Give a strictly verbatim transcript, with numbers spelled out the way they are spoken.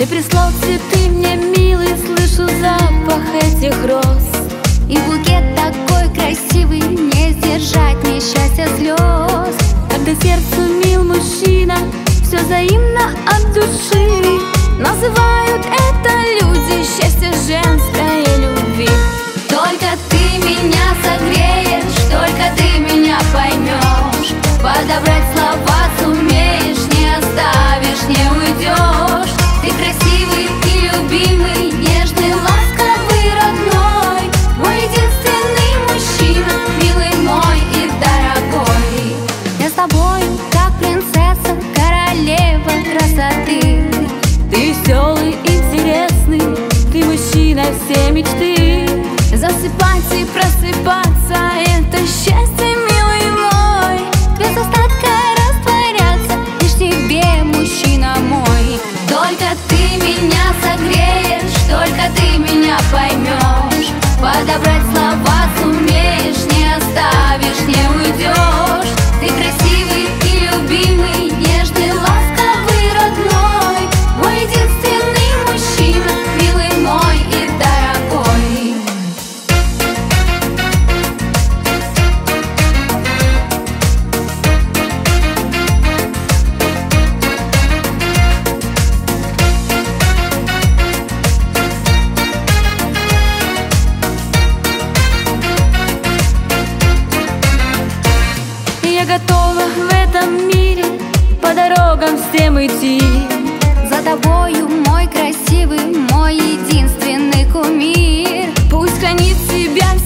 Ты прислал цветы мне, милый, слышу запах этих роз. И букет такой красивый, не сдержать мне счастья слез. Когда сердцу мил мужчина, все взаимно от души. Называют это люди счастье женской любви. Только ты меня согреешь, только ты меня поймешь. Подобрать слова сумеешь, не оставишь, не уйдешь. Ты красивый и любимый, нежный, ласковый, родной. Мой единственный мужчина, милый мой и дорогой. Я с тобою, как принцесса, королева красоты. Ты веселый, интересный, ты мужчина всей мечты. Засыпать и просыпаться — это счастье, милый мой. Без остатка растворяться лишь тебе, мужчина мой. Только ты меня согреешь, только ты меня поймешь. Подобрать слова сумеешь, не оставишь, не уйдешь. Ты красивый и любимый, нежный, ласковый, родной. Мой единственный мужчина, милый мой и дорогой. Я готова в этом мире по дорогам всем идти. За тобою, мой красивый, мой единственный кумир. Пусть хранит тебя